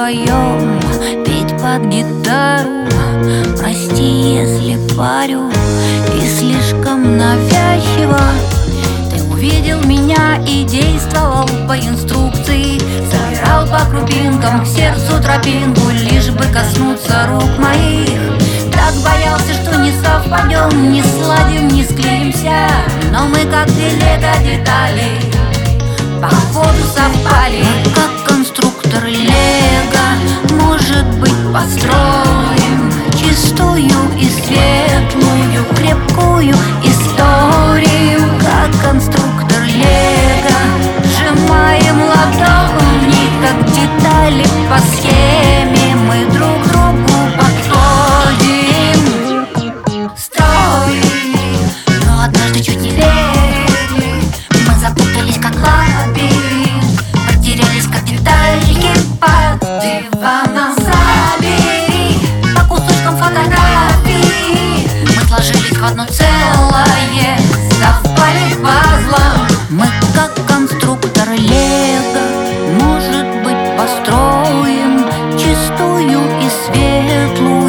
вдвоем петь под гитару. Прости, если парю и слишком навязчиво. Ты увидел меня и действовал по инструкции, собирал по крупинкам к сердцу тропинку, лишь бы коснуться рук моих. Так боялся, что не совпадем, не сладим, не склеимся, но мы как две лего-детали походу совпали. Мы как конструктор лего, может быть, построим чистую и светлую, крепкую историю. Как конструктор лего сжимаем ладони, как детали по схеме. Мы друг другу подходим, строим, но однажды чуть не верили. Мы запутались как лабиринт, потерялись как детальки под диваном. Забери по кусочкам фотографий, мы сложились в одно целое, совпали пазлом. Мы как конструктор лего, может быть, построим чистую и светлую,